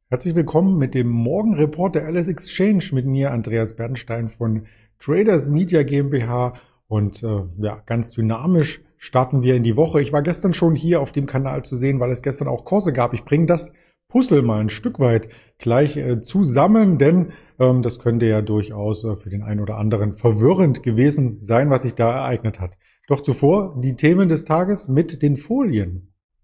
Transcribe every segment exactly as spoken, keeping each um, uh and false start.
Herzlich willkommen mit dem Morgenreport der L S Exchange mit mir, Andreas Bernstein von Traders Media GmbH. Und äh, ja, ganz dynamisch starten wir in die Woche. Ich war gestern schon hier auf dem Kanal zu sehen, weil es gestern auch Kurse gab. Ich bringe das Puzzle mal ein Stück weit gleich äh, zusammen, denn ähm, das könnte ja durchaus äh, für den einen oder anderen verwirrend gewesen sein, was sich da ereignet hat. Doch zuvor die Themen des Tages mit den Folien.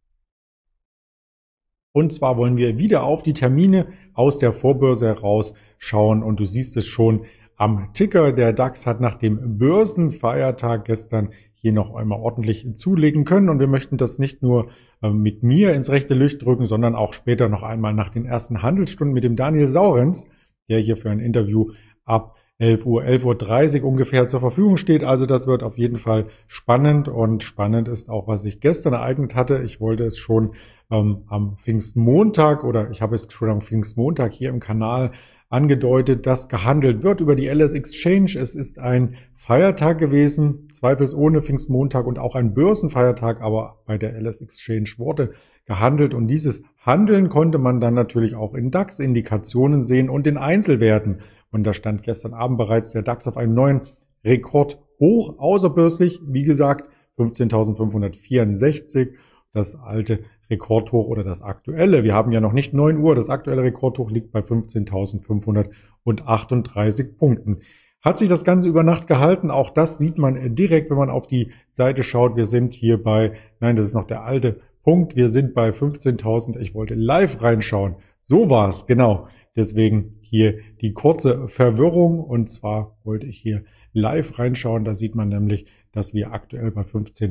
Und zwar wollen wir wieder auf die Termine aus der Vorbörse heraus schauen. Und du siehst es schon am Ticker. Der DAX hat nach dem Börsenfeiertag gestern hier noch einmal ordentlich zulegen können. Und wir möchten das nicht nur äh, mit mir ins rechte Licht drücken, sondern auch später noch einmal nach den ersten Handelsstunden mit dem Daniel Saurenz, der hier für ein Interview ab elf Uhr, elf Uhr dreißig ungefähr zur Verfügung steht. Also das wird auf jeden Fall spannend. Und spannend ist auch, was sich gestern ereignet hatte. Ich wollte es schon ähm, am Pfingstmontag oder ich habe es schon am Pfingstmontag hier im Kanal angedeutet, dass gehandelt wird über die L S Exchange. Es ist ein Feiertag gewesen, zweifelsohne Pfingstmontag und auch ein Börsenfeiertag, aber bei der L S Exchange wurde gehandelt und dieses Handeln konnte man dann natürlich auch in DAX-Indikationen sehen und in Einzelwerten. Und da stand gestern Abend bereits der DAX auf einem neuen Rekordhoch, außerbörslich, wie gesagt, fünfzehntausendfünfhundertvierundsechzig, das alte Rekordhoch oder das aktuelle. Wir haben ja noch nicht neun Uhr, das aktuelle Rekordhoch liegt bei fünfzehntausendfünfhundertachtunddreißig Punkten. Hat sich das Ganze über Nacht gehalten? Auch das sieht man direkt, wenn man auf die Seite schaut. Wir sind hier bei, nein, das ist noch der alte Punkt, wir sind bei fünfzehntausend. Ich wollte live reinschauen. So war es, genau. Deswegen hier die kurze Verwirrung und zwar wollte ich hier live reinschauen. Da sieht man nämlich, dass wir aktuell bei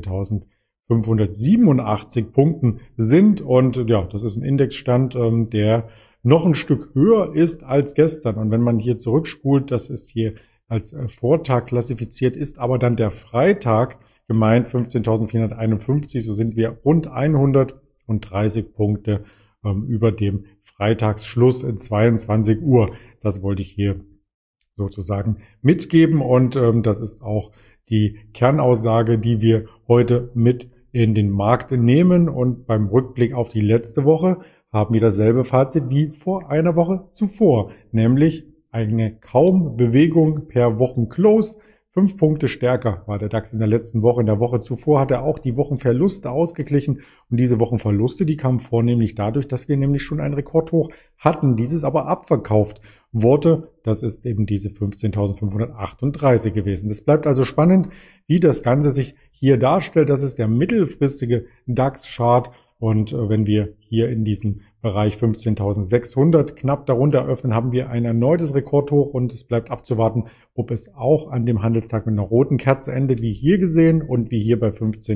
fünfzehntausendfünfhundertsiebenundachtzig Punkten sind und ja, das ist ein Indexstand, ähm, der noch ein Stück höher ist als gestern. Und wenn man hier zurückspult, das ist hier als äh, Vortag klassifiziert, ist aber dann der Freitag gemeint, fünfzehntausendvierhunderteinundfünfzig, so sind wir rund hundertdreißig Punkte ähm, über dem Freitagsschluss in zweiundzwanzig Uhr. Das wollte ich hier sozusagen mitgeben und ähm, das ist auch die Kernaussage, die wir heute mit in den Markt nehmen. Und beim Rückblick auf die letzte Woche haben wir dasselbe Fazit wie vor einer Woche zuvor, nämlich eine kaum Bewegung per Wochenclose. Fünf Punkte stärker war der DAX in der letzten Woche. In der Woche zuvor hat er auch die Wochenverluste ausgeglichen. Und diese Wochenverluste, die kamen vornehmlich dadurch, dass wir nämlich schon ein Rekordhoch hatten. Dieses aber abverkauft wurde. Das ist eben diese fünfzehntausendfünfhundertachtunddreißig gewesen. Das bleibt also spannend, wie das Ganze sich hier darstellt. Das ist der mittelfristige DAX-Chart. Und wenn wir hier in diesem Bereich fünfzehntausendsechshundert knapp darunter öffnen, haben wir ein erneutes Rekordhoch und es bleibt abzuwarten, ob es auch an dem Handelstag mit einer roten Kerze endet, wie hier gesehen und wie hier bei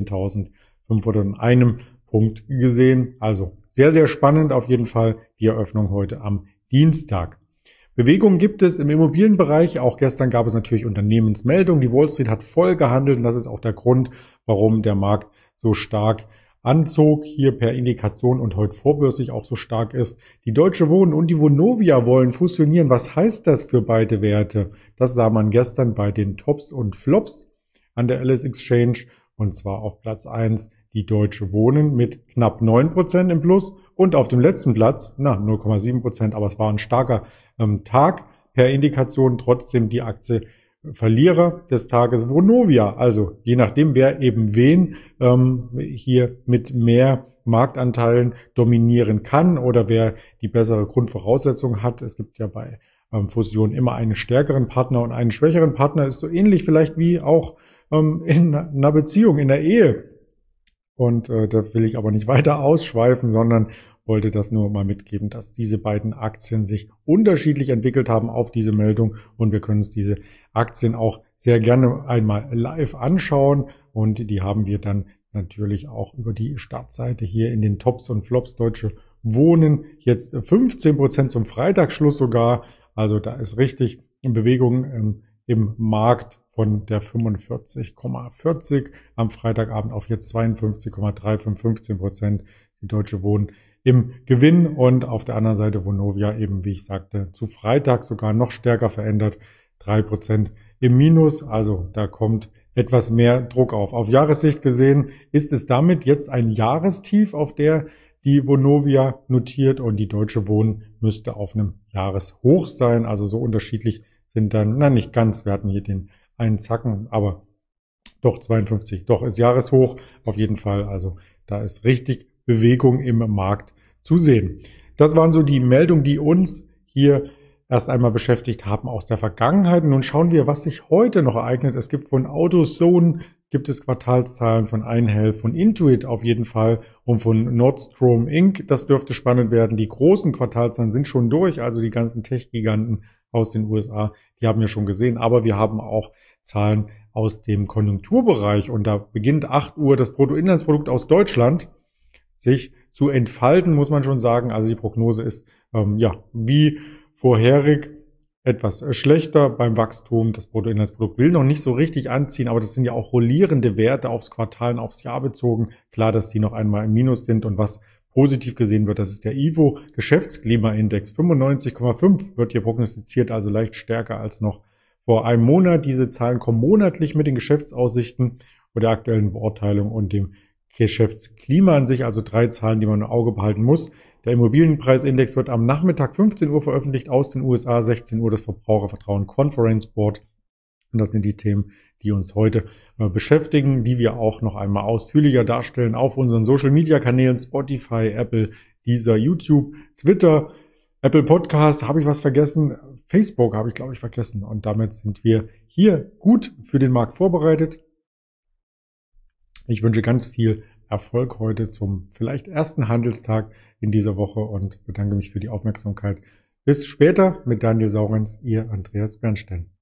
fünfzehntausendfünfhunderteins Punkt gesehen. Also sehr, sehr spannend auf jeden Fall die Eröffnung heute am Dienstag. Bewegung gibt es im Immobilienbereich. Auch gestern gab es natürlich Unternehmensmeldungen. Die Wall Street hat voll gehandelt und das ist auch der Grund, warum der Markt so stark anzog, hier per Indikation und heute vorbörslich auch so stark ist. Die Deutsche Wohnen und die Vonovia wollen fusionieren. Was heißt das für beide Werte? Das sah man gestern bei den Tops und Flops an der L S Exchange und zwar auf Platz eins die Deutsche Wohnen mit knapp neun Prozent im Plus und auf dem letzten Platz, na, null Komma sieben Prozent, aber es war ein starker ähm, Tag per Indikation, trotzdem die Aktie Verlierer des Tages Vonovia, also je nachdem, wer eben wen ähm, hier mit mehr Marktanteilen dominieren kann oder wer die bessere Grundvoraussetzung hat. Es gibt ja bei ähm, Fusion immer einen stärkeren Partner und einen schwächeren Partner. Ist so ähnlich vielleicht wie auch ähm, in einer Beziehung, in der Ehe. Und äh, da will ich aber nicht weiter ausschweifen, sondern wollte das nur mal mitgeben, dass diese beiden Aktien sich unterschiedlich entwickelt haben auf diese Meldung und wir können uns diese Aktien auch sehr gerne einmal live anschauen und die haben wir dann natürlich auch über die Startseite hier in den Tops und Flops. Deutsche Wohnen jetzt fünfzehn Prozent zum Freitagsschluss sogar, also da ist richtig in Bewegung ähm, im Markt von der fünfundvierzig Komma vierzig am Freitagabend auf jetzt zweiundfünfzig Komma fünfunddreißig, fünfzehn Prozent die Deutsche Wohnen im Gewinn und auf der anderen Seite Vonovia eben, wie ich sagte, zu Freitag sogar noch stärker verändert, drei Prozent im Minus, also da kommt etwas mehr Druck auf. Auf Jahressicht gesehen ist es damit jetzt ein Jahrestief, auf der die Vonovia notiert und die Deutsche Wohnen müsste auf einem Jahreshoch sein. Also so unterschiedlich sind dann, na nicht ganz, wir hatten hier den einen Zacken, aber doch zweiundfünfzig, doch ist Jahreshoch auf jeden Fall. Also da ist richtig Bewegung im Markt zu sehen. Das waren so die Meldungen, die uns hier erst einmal beschäftigt haben aus der Vergangenheit. Nun schauen wir, was sich heute noch ereignet. Es gibt von AutoZone, gibt es Quartalszahlen von Einhell, von Intuit auf jeden Fall und von Nordstrom Incorporated. Das dürfte spannend werden. Die großen Quartalszahlen sind schon durch, also die ganzen Tech-Giganten aus den U S A, die haben wir schon gesehen. Aber wir haben auch Zahlen aus dem Konjunkturbereich und da beginnt acht Uhr das Bruttoinlandsprodukt aus Deutschland sich zu entfalten, muss man schon sagen. Also die Prognose ist, ähm, ja, wie vorherig etwas schlechter beim Wachstum. Das Bruttoinlandsprodukt will noch nicht so richtig anziehen, aber das sind ja auch rollierende Werte aufs Quartal und aufs Jahr bezogen. Klar, dass die noch einmal im Minus sind und was positiv gesehen wird, das ist der I F O Geschäftsklimaindex. fünfundneunzig Komma fünf wird hier prognostiziert, also leicht stärker als noch vor einem Monat. Diese Zahlen kommen monatlich mit den Geschäftsaussichten und der aktuellen Beurteilung und dem Geschäftsklima an sich, also drei Zahlen, die man im Auge behalten muss. Der Immobilienpreisindex wird am Nachmittag fünfzehn Uhr veröffentlicht aus den U S A, sechzehn Uhr das Verbrauchervertrauen Conference Board. Und das sind die Themen, die uns heute äh, beschäftigen, die wir auch noch einmal ausführlicher darstellen auf unseren Social-Media-Kanälen Spotify, Apple, Deezer, YouTube, Twitter, Apple Podcast. Habe ich was vergessen? Facebook habe ich, glaube ich, vergessen. Und damit sind wir hier gut für den Markt vorbereitet. Ich wünsche ganz viel Erfolg heute zum vielleicht ersten Handelstag in dieser Woche und bedanke mich für die Aufmerksamkeit. Bis später mit Daniel Saurens, Ihr Andreas Bernstein.